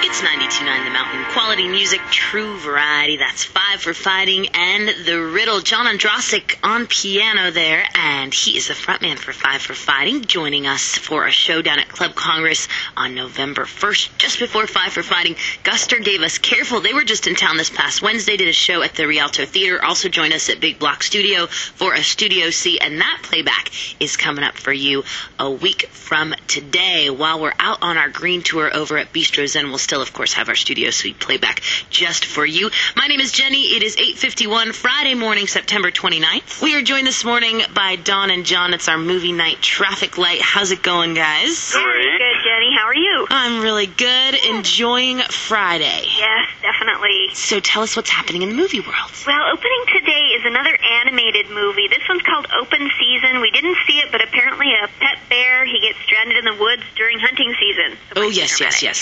It's 92.9 The Mountain. Quality music, true variety. That's Five for Fighting and The Riddle. John Ondrasik on piano there, and he is the frontman for Five for Fighting, joining us for a show down at Club Congress on November 1st. Just before Five for Fighting, Guster gave us Careful. They were just in town this past Wednesday, did a show at the Rialto Theater, also joined us at Big Block Studio for a Studio C, and that playback is coming up for you a week from today. While we're out on our green tour over at Bistro Zen, we'll still, of course, have our Studio Suite playback just for you. My name is Jenny. It is 8:51 Friday morning, September 29th. We are joined this morning by Dawn and John. It's our movie night traffic light. How's it going, guys? Very good, Jenny. How are you? I'm really good. Enjoying Friday. Yes, definitely. So tell us what's happening in the movie world. Well, opening today is another animated movie. This one's called Open Season. We didn't see it, but apparently a pet bear, he gets stranded in the woods during hunting season. So oh, yes.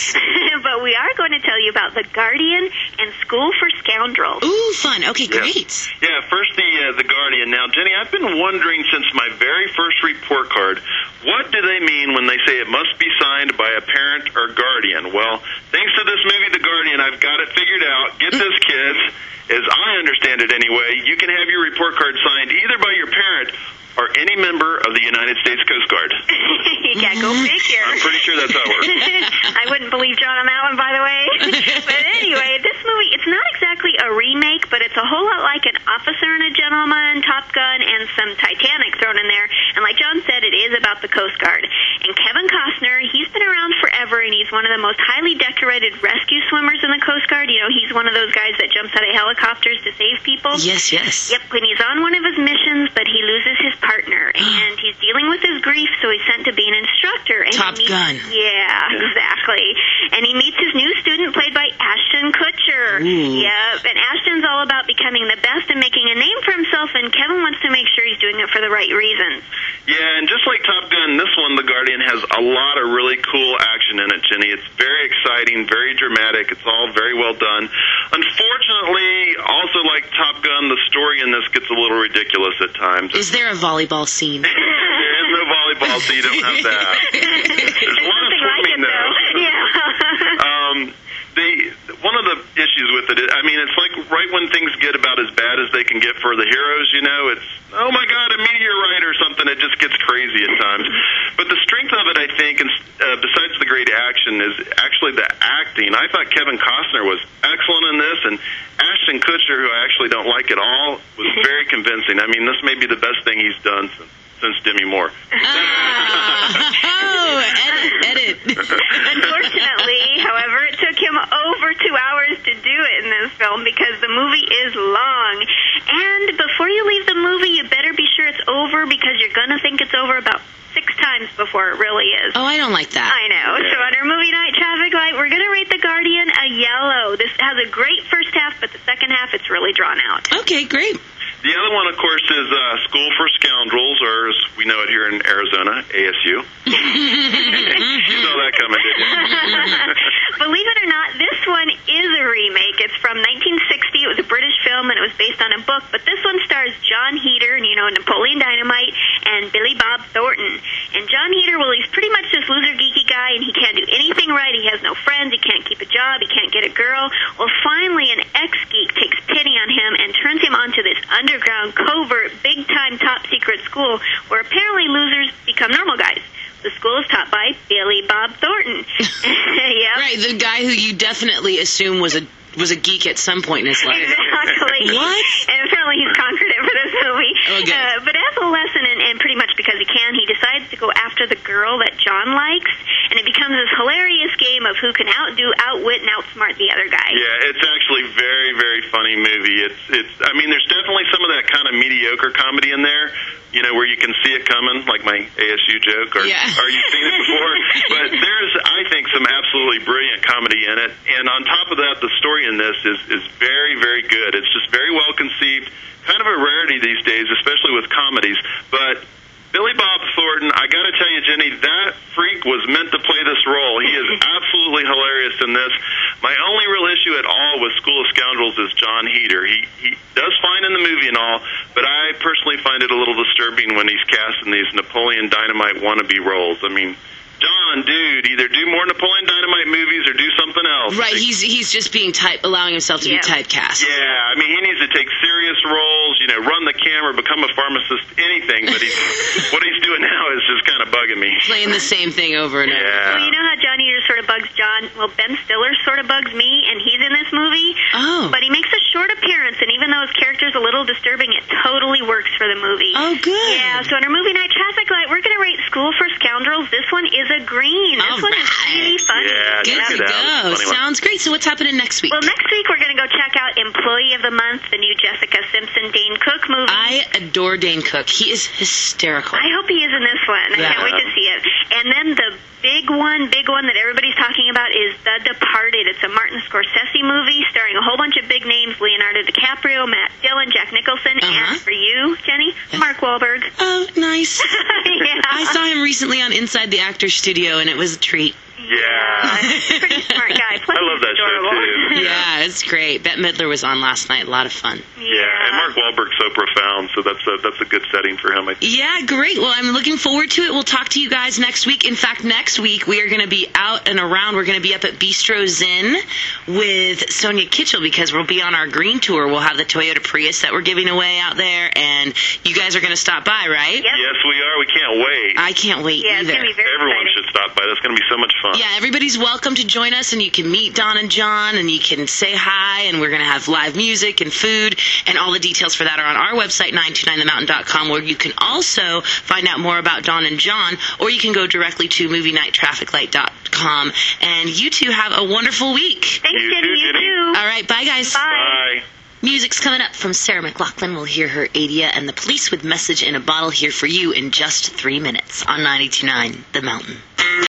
But we are going to tell you about The Guardian and School for Scoundrels. Ooh, fun. Okay, great. Yeah, first the Guardian. Now, Jenny, I've been wondering since my very first report card, what do they mean when they say it must be signed by a parent or guardian? Well, thanks to this movie, The Guardian, I've got it figured out. Get this, kids. As I understand it anyway, you can have your report card signed either by your parent or any member of the United States Coast Guard. Yeah, go figure. I'm pretty sure that's how it works. I wouldn't believe John on that one, by the way. But anyway, this movie, it's not exactly a remake, but it's a whole lot like An Officer and a Gentleman, Top Gun, and some Titanic thrown in there. And like John said, it is about the Coast Guard. And Kevin Costner, he's been around forever, and he's one of the most highly decorated rescue swimmers in the Coast Guard. You know, he's one of those guys that jumps out of helicopters to save people. Yes. Yep, when he's on one of his missions, but he loses his partner, and he's dealing with his grief, so he's sent to be an instructor. And Top Gun. Yeah, exactly. And he meets his new student, played by Ashton Kutcher. Yep, and Ashton's all about becoming the best and making a name for himself, and Kevin wants to make sure he's doing it for the right reasons. Yeah, and just like Top Gun, this one, The Guardian, has a lot of really cool action in it, Jenny. It's very exciting, very dramatic. It's all very well done. Unfortunately, also like Top Gun, the story in this gets a little ridiculous at times. Is there a volleyball scene? There is no volleyball, so you don't have that. There's a lot of swimming, though. Yeah. One of the issues with it, I mean, it's like right when things get about as bad as they can get for the heroes, you know, it's, oh my God, a meteorite or something. It just gets crazy at times. But the strength of it, I think, besides the great action, is actually the acting. I thought Kevin Costner was excellent in this, and Ashton Kutcher, who I actually don't like at all, was very convincing. I mean, this may be the best thing he's done since Demi Moore. Edit. Unfortunately, however, it took him over 2 hours to do it in this film because the movie is long. And before you leave the movie, you better be sure it's over because you're going to think it's over about 6 times before it really is. Oh, I don't like that. I know. So on our movie night traffic light, we're going to rate The Guardian a yellow. This has a great first half, but the second half, it's really drawn out. Okay, great. The other one, of course, is School for Scoundrels, or as we know it here in Arizona, ASU. You saw that coming, didn't you? Believe it or not, this one is a remake. It's from 1960. It was a British film, and it was based on a book. But this one stars John Heder, and you know, Napoleon Dynamite, and Billy Bob Thornton. And John Heder, well, he's pretty much this loser geeky guy, and he can't do anything right. He has no friends. He can't keep a job. He can't get a girl. Well, finally, an ex-geek takes pity on him and turns him onto this underground, covert, big-time, top-secret school where apparently losers become normal guys. The school is taught by Billy Bob Thornton. Yep. Right, the guy who you definitely assume was a geek at some point in his life. Exactly. What? And apparently he's conquered it for this movie. Okay. But as a lesson, and pretty much because he can, he decides to go after the girl that John likes, and it becomes this hilarious game of who can outdo, outwit, and outsmart the other guy. Yeah, it's actually very, very funny movie. I mean, there's definitely some of that kind of mediocre comedy in there, you know, where you can see it coming, like my ASU joke, or you've seen it before. But there's, I think, some absolutely brilliant comedy in it. And on top of that, the story in this is very, very good. It's just very well conceived, kind of a rarity these days, especially with comedies. But Billy Bob Thornton, I got to tell you, Jenny, that freak was meant to play this role. He is absolutely hilarious in this. My only real issue at all with School of Scoundrels is John Heder. He does fine in the movie and all, but I personally find it a little disturbing when he's cast in these Napoleon Dynamite wannabe roles. I mean, John, dude, either do more Napoleon Dynamite movies or do something else. Right, he's just being allowing himself to be typecast. Yeah, I mean, he needs to take serious roles, run the camera, become a pharmacist, anything, but what he's doing now is just kind of bugging me. Playing the same thing over and over. Yeah. Well, you know how John Heater sort of bugs John? Well, Ben Stiller sort of bugs me, and he's in this movie. Oh. But he makes a short appearance, and even though his character's a little disturbing, it totally works for the movie. Oh, good. Yeah, so in our movie night traffic light, we're going to rate School for Scoundrels. This one is a green. This one is really funny. Yeah, good to go. Sounds great. So what's happening next week? Well, next week we're going to go check out Employee of the Month, the new Jessica Simpson, Dane Cook movie. I adore Dane Cook. He is hysterical. I hope he is in this one. I can't wait to see it. And then the big one that everybody's talking about is The Departed. It's a Martin Scorsese movie starring a whole bunch of big names: Leonardo DiCaprio, Matt Dillon, Jack Nicholson, and for you, Jenny, Mark Wahlberg. Oh, nice. Yeah. I saw him recently on Inside the Actors Studio, and it was a treat. Yeah. He's a pretty smart guy. Plus, I love that adorable. show, too. Yeah, it's great. Bette Midler was on last night. A lot of fun. Yeah, and Mark Wahlberg's so profound, so that's a good setting for him, I think. Yeah, great. Well, I'm looking forward to it. We'll talk to you guys next week. In fact, next week we are going to be out and around. We're going to be up at Bistro Zen with Sonia Kitchell because we'll be on our green tour. We'll have the Toyota Prius that we're giving away out there, and you guys are going to stop by, right? Yep. Yes, we are. We can't wait. I can't wait Yeah, either. it's going to be very Everyone exciting. should stop by. That's going to be so much fun. Yeah, everybody's welcome to join us, and you can meet Don and John, and you can say hi, and we're going to have live music and food, and all the details for that are on our website, 929themountain.com, where you can also find out more about Don and John, or you can go directly to movienighttrafficlight.com. And you two have a wonderful week. Thanks, You Jenny. too, You Jenny. too. All right, bye, guys. Bye. Bye. Music's coming up from Sarah McLachlan. We'll hear her Adia and the Police with Message in a Bottle here for you in just 3 minutes on 92.9 The Mountain.